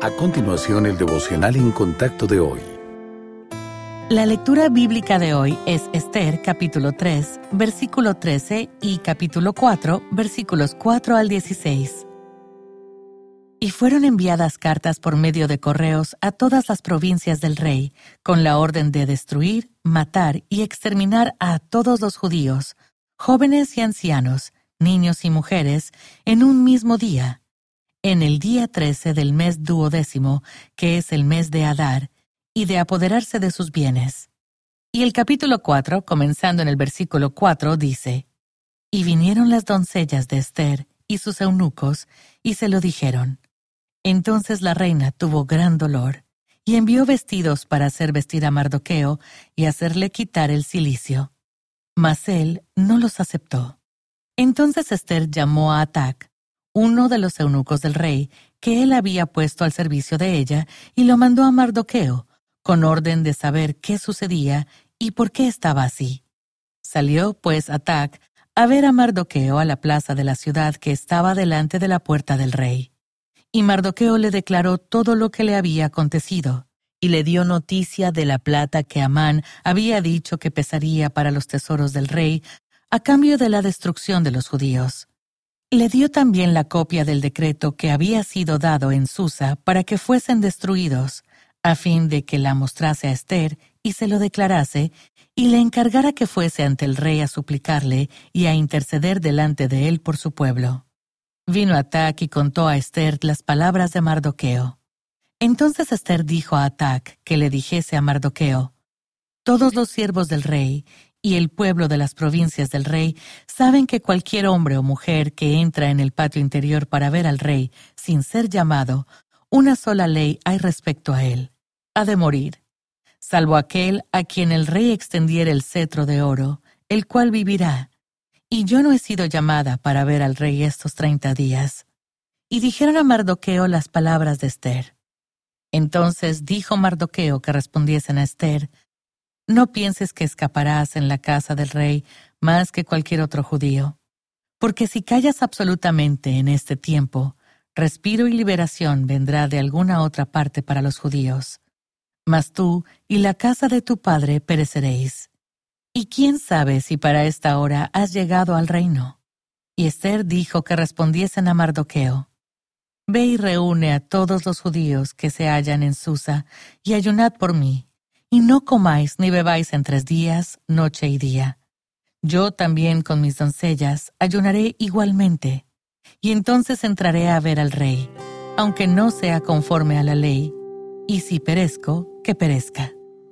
A continuación, el devocional en contacto de hoy. La lectura bíblica de hoy es Esther, capítulo 3, versículo 13 y capítulo 4, versículos 4 al 16. Y fueron enviadas cartas por medio de correos a todas las provincias del rey, con la orden de destruir, matar y exterminar a todos los judíos, jóvenes y ancianos, niños y mujeres, en un mismo día, en el día 13 del mes 12º, que es el mes de Adar, y de apoderarse de sus bienes. Y el capítulo 4, comenzando en el versículo 4, dice: Y vinieron las doncellas de Esther y sus eunucos, y se lo dijeron. Entonces la reina tuvo gran dolor, y envió vestidos para hacer vestir a Mardoqueo y hacerle quitar el cilicio. Mas él no los aceptó. Entonces Esther llamó a Atac, uno de los eunucos del rey, que él había puesto al servicio de ella, y lo mandó a Mardoqueo, con orden de saber qué sucedía y por qué estaba así. Salió, pues, Atac a ver a Mardoqueo a la plaza de la ciudad que estaba delante de la puerta del rey. Y Mardoqueo le declaró todo lo que le había acontecido, y le dio noticia de la plata que Amán había dicho que pesaría para los tesoros del rey, a cambio de la destrucción de los judíos. Le dio también la copia del decreto que había sido dado en Susa para que fuesen destruidos, a fin de que la mostrase a Esther y se lo declarase, y le encargara que fuese ante el rey a suplicarle y a interceder delante de él por su pueblo. Vino Atac y contó a Esther las palabras de Mardoqueo. Entonces Esther dijo a Atac que le dijese a Mardoqueo: Todos los siervos del rey y el pueblo de las provincias del rey saben que cualquier hombre o mujer que entra en el patio interior para ver al rey sin ser llamado, una sola ley hay respecto a él: ha de morir, salvo aquel a quien el rey extendiera el cetro de oro, el cual vivirá. Y yo no he sido llamada para ver al rey estos 30 días. Y dijeron a Mardoqueo las palabras de Esther. Entonces dijo Mardoqueo que respondiesen a Esther: No pienses que escaparás en la casa del rey más que cualquier otro judío, porque si callas absolutamente en este tiempo, respiro y liberación vendrá de alguna otra parte para los judíos. Mas tú y la casa de tu padre pereceréis. ¿Y quién sabe si para esta hora has llegado al reino? Y Esther dijo que respondiesen a Mardoqueo: Ve y reúne a todos los judíos que se hallan en Susa, y ayunad por mí, y no comáis ni bebáis en 3 días, noche y día. Yo también con mis doncellas ayunaré igualmente, y entonces entraré a ver al rey, aunque no sea conforme a la ley, y si perezco, que perezca.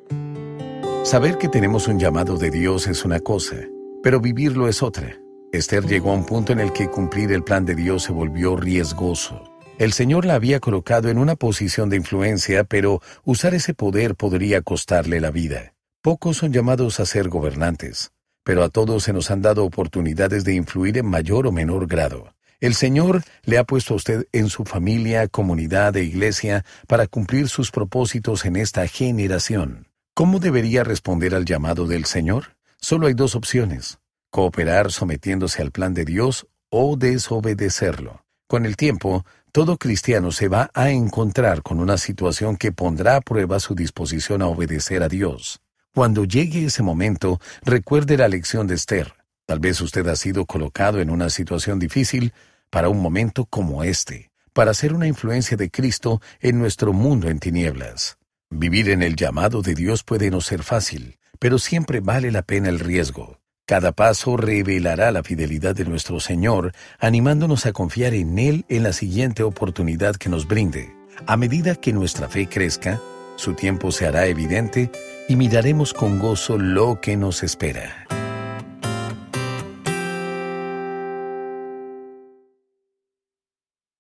Saber que tenemos un llamado de Dios es una cosa, pero vivirlo es otra. Esther llegó a un punto en el que cumplir el plan de Dios se volvió riesgoso. El Señor la había colocado en una posición de influencia, pero usar ese poder podría costarle la vida. Pocos son llamados a ser gobernantes, pero a todos se nos han dado oportunidades de influir en mayor o menor grado. El Señor le ha puesto a usted en su familia, comunidad e iglesia para cumplir sus propósitos en esta generación. ¿Cómo debería responder al llamado del Señor? Solo hay 2 opciones: cooperar sometiéndose al plan de Dios o desobedecerlo. Con el tiempo, todo cristiano se va a encontrar con una situación que pondrá a prueba su disposición a obedecer a Dios. Cuando llegue ese momento, recuerde la lección de Esther. Tal vez usted ha sido colocado en una situación difícil para un momento como este, para ser una influencia de Cristo en nuestro mundo en tinieblas. Vivir en el llamado de Dios puede no ser fácil, pero siempre vale la pena el riesgo. Cada paso revelará la fidelidad de nuestro Señor, animándonos a confiar en Él en la siguiente oportunidad que nos brinde. A medida que nuestra fe crezca, su tiempo se hará evidente y miraremos con gozo lo que nos espera.